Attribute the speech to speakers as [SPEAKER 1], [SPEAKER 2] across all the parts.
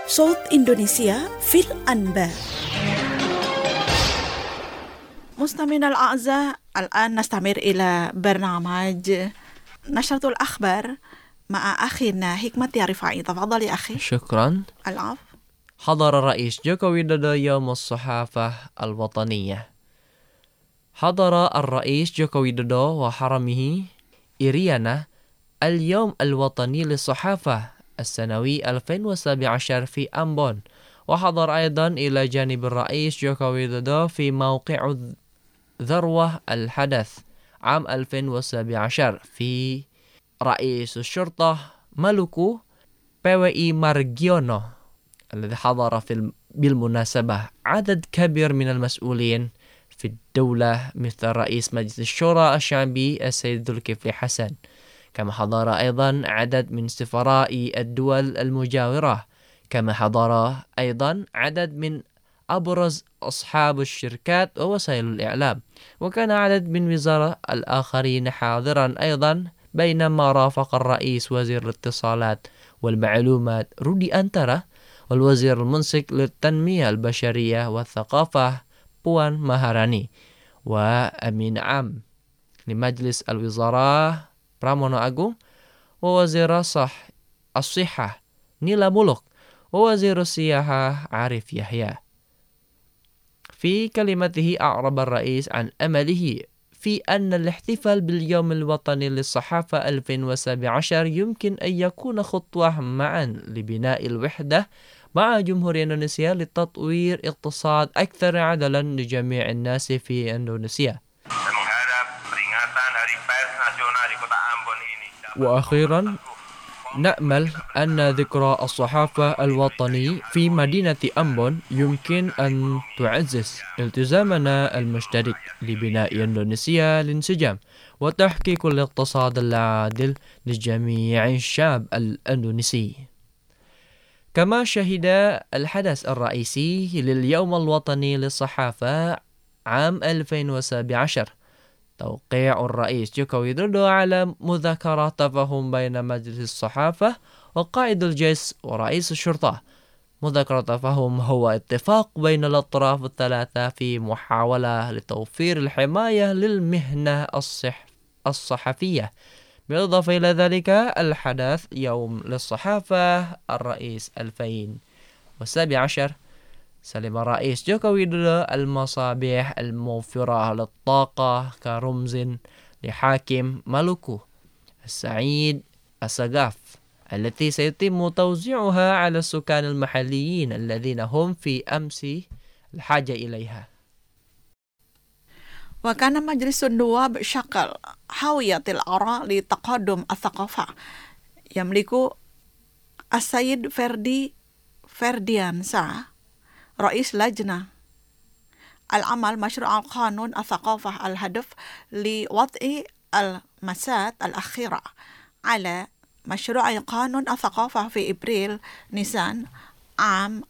[SPEAKER 1] صوت إندونيسيا في الأنباء. مستمعينا الأعزاء، الآن نستمر إلى برنامج نشرة الأخبار مع أخينا حكمة رفاعي. تفضل يا أخي.
[SPEAKER 2] شكرا.
[SPEAKER 1] العفو.
[SPEAKER 2] حضر الرئيس جوكو ويدودو يوم الصحافة الوطنية. حضر الرئيس جوكو ويدودو وحرمه إيريانا اليوم الوطني للصحافة السنوي 2017 في أمبون، وحضر أيضا إلى جانب الرئيس جوكو ويدودو في موقع ذروة الحدث عام 2017 في رئيس الشرطة مالوكو PWI Margiono الذي حضر بالمناسبة عدد كبير من المسؤولين في الدولة مثل رئيس مجلس الشورى الشعبي السيد ذو الكفل حسن، كما حضر أيضا عدد من سفراء الدول المجاورة، كما حضر أيضا عدد من أبرز أصحاب الشركات ووسائل الإعلام، وكان عدد من وزراء الآخرين حاضرا أيضا، بينما رافق الرئيس وزير الاتصالات والمعلومات رودي أنترا والوزير المنسك للتنمية البشرية والثقافة بوان ماهاراني، وأمين عام لمجلس الوزراء براmono Agung، ووزير الصحة نيلا مولوك، ووزير السياحة عارف يحيى. في كلمته أعرب الرئيس عن أمله في أن الاحتفال باليوم الوطني للصحافة 2017 يمكن أن يكون خطوة معا لبناء الوحدة مع جمهورية إندونيسيا لتطوير اقتصاد أكثر عدلا لجميع الناس في إندونيسيا. وأخيرا نأمل أن ذكرى الصحافة الوطني في مدينة أمبون يمكن أن تعزز التزامنا المشترك لبناء إندونيسيا الانسجام وتحقيق الاقتصاد العادل لجميع الشعب الإندونيسي. كما شهد الحدث الرئيسي لليوم الوطني للصحافة عام 2017 توقيع الرئيس جوكو ويدودو على مذكرة تفاهم بين مجلس الصحافة وقائد الجيش ورئيس الشرطة. مذكرة تفاهم هو اتفاق بين الأطراف الثلاثة في محاولة لتوفير الحماية للمهنة الصحفية. بالإضافة إلى ذلك الحدث يوم للصحافة الرئيس 2017 سلم الرئيس جوكو ويدودو المصابيح الموفرة للطاقة كرمز لحاكم مالوكو السعيد السقاف التي سيتم توزيعها على السكان المحليين الذين هم في أمس الحاجة إليها.
[SPEAKER 1] وكان مجلس النواب شكل حاوية الآراء لتقدم الثقافة يملك السيد فرديانشاه رئيس لجنة العمل مشروع القانون الثقافة الهدف لوضع المسات الأخيرة على مشروع قانون الثقافة في إبريل نيسان عام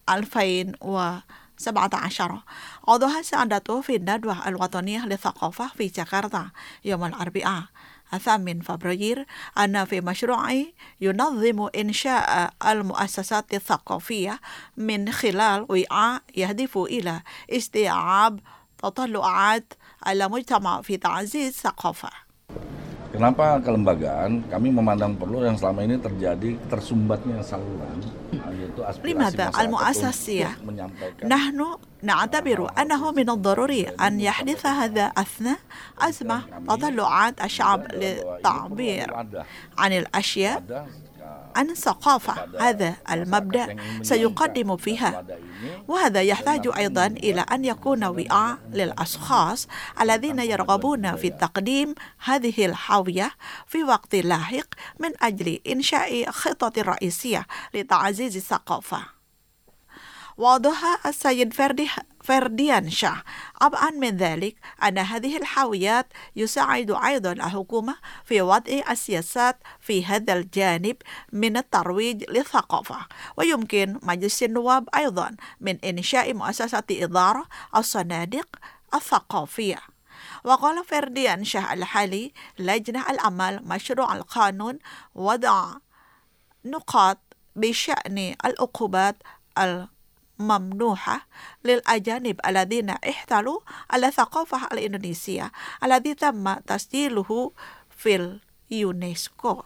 [SPEAKER 1] 2017. عضوها سعادته في الندوة الوطنية للثقافة في جاكرتا يوم الأربعاء 8 فبراير أن في مشروع ينظم إنشاء المؤسسات الثقافية من خلال وعاء يهدف إلى استيعاب تطلعات المجتمع في تعزيز الثقافة.
[SPEAKER 3] Kenapa kelembagaan? Kami memandang perlu yang selama ini terjadi tersumbatnya saluran yaitu aspirasi
[SPEAKER 1] لماذا المؤسسية؟ نحن نعتبر أنه من الضروري أن يحدث هذا أثناء أزمة تطلعات الشعب للتعبير عن الأشياء عن الثقافة. هذا المبدأ سيقدم فيها، وهذا يحتاج أيضا إلى أن يكون وعاء للأشخاص الذين يرغبون في تقديم هذه الحاوية في وقت لاحق من أجل إنشاء خطة رئيسية لتعزيز الثقافة. وضح السيد فرديانشاه أبعد من ذلك أن هذه الحاويات يساعد أيضا الحكومة في وضع السياسات في هذا الجانب من الترويج للثقافة، ويمكن مجلس النواب أيضا من إنشاء مؤسسة إدارة الصناديق الثقافية. وقال فرديانشاه الحالي لجنة العمل مشروع القانون وضع نقاط بشأن العقوبات الممنوحة للأجانب الذين احتلوا الثقافة الإندونيسية الذي تم تسجيله في اليونسكو.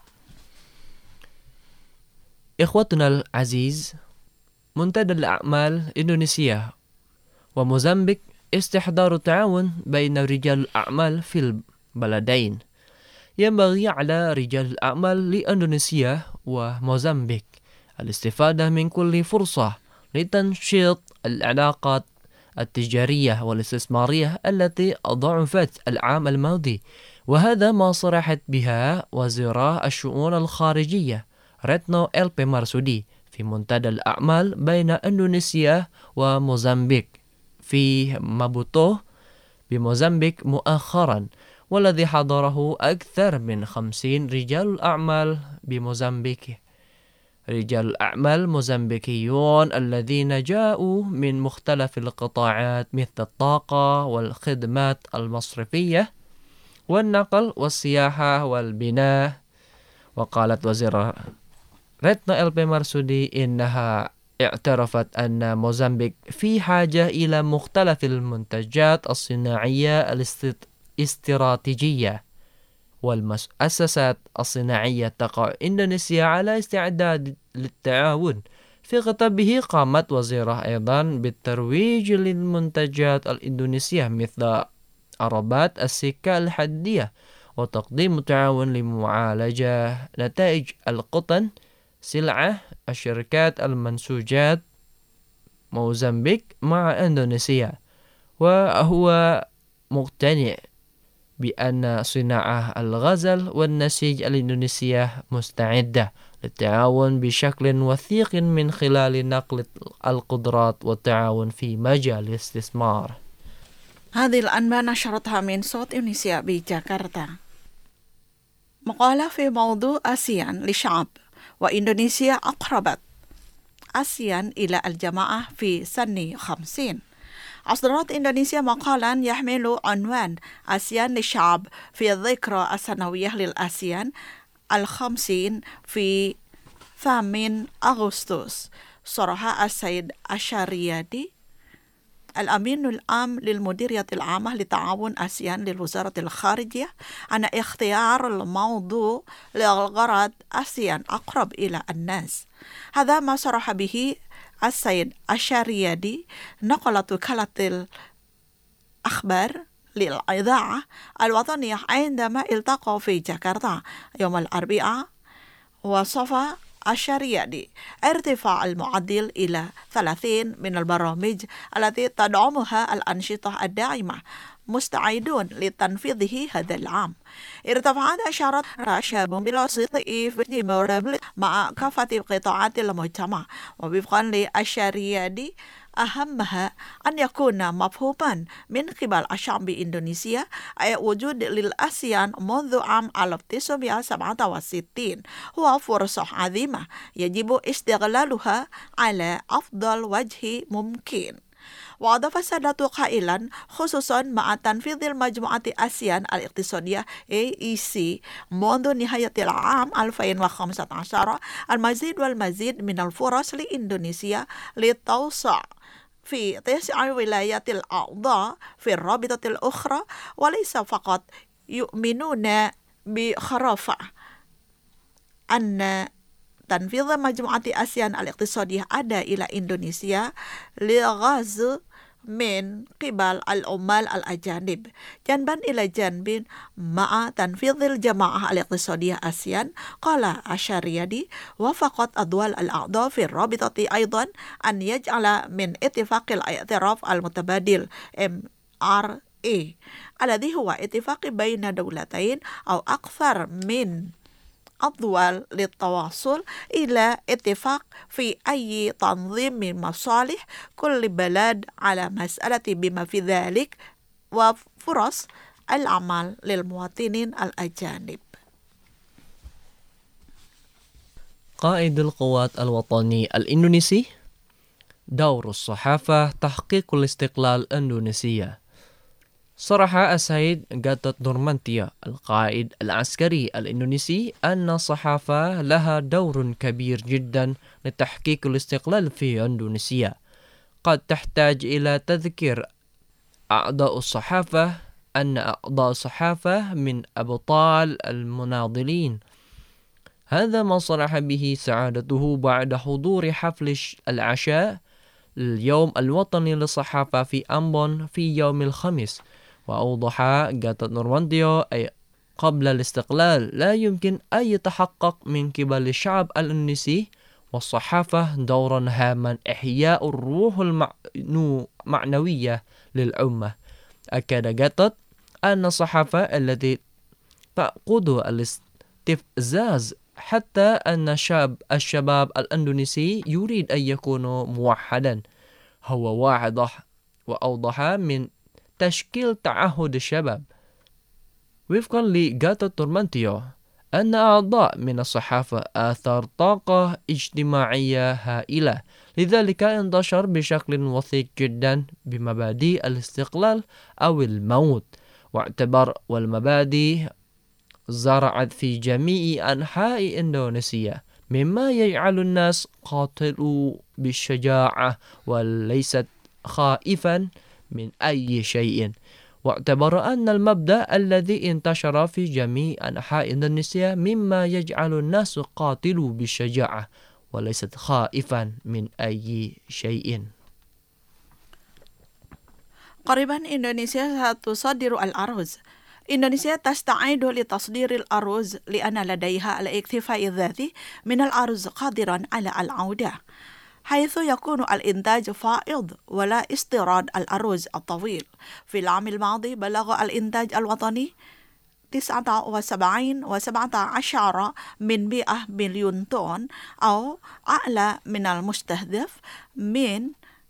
[SPEAKER 2] إخوتنا العزيز، منتدى الأعمال إندونيسيا وموزمبيق استحضار تعاون بين رجال الأعمال في البلدين. ينبغي على رجال الأعمال لإندونيسيا وموزمبيق الاستفادة من كل فرصة لتنشيط العلاقات التجارية والاستثمارية التي ضعفت العام الماضي، وهذا ما صرحت بها وزيرا الشؤون الخارجية ريتنو إلبي مارسودي في منتدى الأعمال بين إندونيسيا وموزمبيق في مابوتو بموزمبيق مؤخرا، والذي حضره أكثر من 50 رجال أعمال بموزمبيق. رجال الأعمال موزمبيقيون الذين جاءوا من مختلف القطاعات مثل الطاقة والخدمات المصرفية والنقل والسياحة والبناء. وقالت وزيرة ريتنا إلبي مارسودي إنها اعترفت أن موزمبيق في حاجة إلى مختلف المنتجات الصناعية الاستراتيجية والمؤسسات الصناعية. تقع إندونيسيا على استعداد للتعاون. في خطابه قامت وزيرة أيضا بالترويج للمنتجات الإندونيسية مثل عربات السكة الحديدية وتقديم تعاون لمعالجة نتائج القطن، سلعة الشركات المنسوجات موزمبيق مع إندونيسيا. وهو مقتنع بأن صناعة الغزل والنسيج الإندونيسية مستعدة للتعاون بشكل وثيق من خلال نقل القدرات والتعاون في مجال الاستثمار.
[SPEAKER 1] هذه الأنباء نشرتها من صوت إندونيسيا بجاكرتا. مقالة في موضوع آسيان لشعب، وإندونيسيا أقربت آسيان إلى الجماعة في سنة 50. أصدرت إندونيسيا مقالا يحمل عنوان آسيان للشعب في الذكرى السنوية للآسيان 50 في 8 أغسطس. صرح السيد الشريادي الأمين العام للمديرية العامة لتعاون آسيان للوزارة الخارجية أن اختيار الموضوع لغرض آسيان أقرب إلى الناس. هذا ما صرح به السيد الشريادي. نقلت وكالة الأخبار للإذاعة الوطنية عندما التقوا في جاكرتا يوم الأربعاء. وصف الشريادي ارتفاع المعدل إلى 30 من البرامج التي تدعمها الأنشطة الداعمة مستعدون لتنفيذه هذا العام. ارتفعت أشارة رشاد بالوسط في مع كافة قطاعات المجتمع، ووفقا للشريادي أهمها أن يكون مفهوما من قبل الشعب إندونيسيا أي وجود للآسيان منذ عام 1967 هو فرصة عظيمة يجب استغلالها على أفضل وجه ممكن. وأضاف السادة قائلا خصوصا مع تنفيذ المجموعة آسيان الاقتصادية AEC منذ نهاية العام 2015 المزيد من الفرص لإندونيسيا للتوسع في 9 ولايات الأعضاء في الرابطة الأخرى، وليس فقط يؤمنون بخرافة أن تنفيذ مجموعة آسيان الاقتصادية أدى إلى إندونيسيا لغزو من قبل العمال الأجانب جنبا إلى جنب مع تنفيذ الجماعة الاقتصادية آسيان. قال الشريادي وافقت الدول الأعضاء في الرابطة أيضا أن يجعل من اتفاق الاعتراف المتبادل MRA الذي هو اتفاق بين دولتين أو أكثر من الدول للتواصل إلى اتفاق في أي تنظيم من مصالح كل بلد على مسألة بما في ذلك وفرص العمل للمواطنين الأجانب.
[SPEAKER 2] قائد القوات الوطني الإندونيسي: دور الصحافة تحقيق الاستقلال إندونيسيا. صرح السيد غاتوت نورمانتيو القائد العسكري الإندونيسي أن الصحافة لها دور كبير جدا لتحقيق الاستقلال في إندونيسيا. قد تحتاج إلى تذكير أعضاء الصحافة أن أعضاء الصحافة من أبطال المناضلين. هذا ما صرح به سعادته بعد حضور حفل العشاء اليوم الوطني للصحافة في أمبون في يوم الخميس. وأوضح غاتوت نورمانتيو أي قبل الاستقلال لا يمكن أن يتحقق من قبل الشعب الإندونيسي والصحافة دورا هاما إحياء الروح المعنوية للأمة. أكد غاتوت أن الصحافة التي تقود الاستفزاز حتى أن الشباب الإندونيسي يريد أن يكون موحدا. هو وأوضح من تشكيل تعهد الشباب. وفقا لغاتوت نورمانتيو أن أعضاء من الصحافة آثار طاقة اجتماعية هائلة، لذلك انتشر بشكل وثيق جدا بمبادئ الاستقلال أو الموت، واعتبر والمبادئ زرعت في جميع أنحاء إندونيسيا، مما يجعل الناس قاتلوا بالشجاعة وليست خائفا من أي شيء. واعتبر أن المبدأ الذي انتشر في جميع أنحاء إندونيسيا مما يجعل الناس قاتلوا بالشجاعة وليست خائفا من أي شيء.
[SPEAKER 1] قريبا إندونيسيا ستصدر الأرز. إندونيسيا تستعد لتصدير الأرز لأن لديها الاكتفاء الذاتي من الأرز قادرا على العودة، حيث يكون الإنتاج فائض ولا استيراد الأرز الطويل. في العام الماضي بلغ الإنتاج الوطني 79.17 مليون طن، أو أعلى من المستهدف من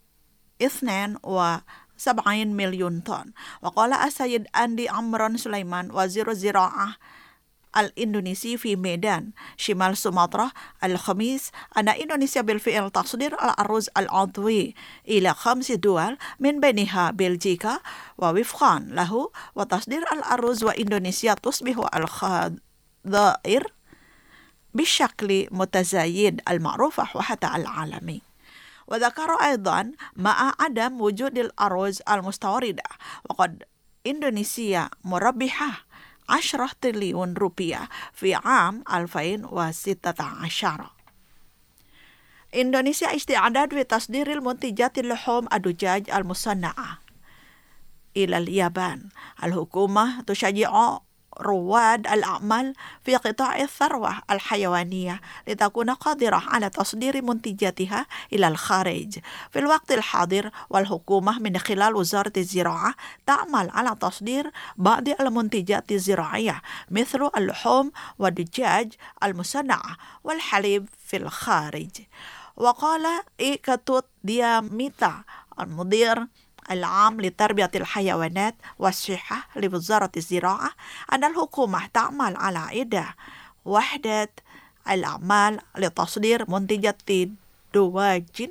[SPEAKER 1] 72 مليون طن. وقال السيد أندي عمران سليمان وزير الزراعة الإندونيسي في ميدان شمال سومطرة الخميس أن إندونيسيا بالفعل تصدر الأرز العضوي إلى 5 دول من بينها بلجيكا. ووفقا له وتصدير الأرز وإندونيسيا تصبح الخضائر بالشكل متزايد المعروف وحتى العالمي. وذكر أيضا مع عدم وجود الأرز المستوردة وقد إندونيسيا مربحة 10 تريليون روبيا في عام 2016. إندونيسيا استعداد لتصدير المنتجات اللحوم الدجاج المصنعة إلى اليابان. الحكومة تشجع رواد الأعمال في قطاع الثروة الحيوانية لتكون قادرة على تصدير منتجاتها إلى الخارج. في الوقت الحاضر والحكومة من خلال وزارة الزراعة تعمل على تصدير بعض المنتجات الزراعية مثل اللحوم والدجاج المصنعة والحليب في الخارج. وقال إيكاتوت دياميتا المدير العام لتربية الحيوانات والصحة لوزارة الزراعة أن الحكومة تعمل على إعداد وحدة الأعمال لتصدير منتجات دواجن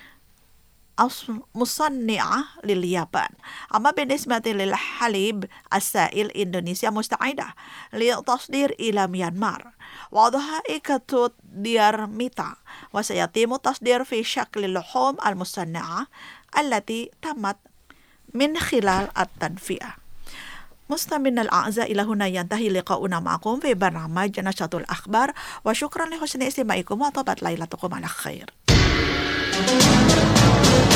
[SPEAKER 1] مصنعة لليابان. أما بالنسبة للحليب السائل إندونيسيا مستعدة للتصدير إلى ميانمار. وضعها إيكاتوت ديارميتا وسيتم التصدير في شكل اللحوم المصنعة التي تمت من خلال التدفئة. مستمعينا الأعزاء، إلى هنا ينتهي لقاؤنا معكم في برنامج نشرة الأخبار، وشكرا لحسن استماعكم وطابت ليلتكم على خير.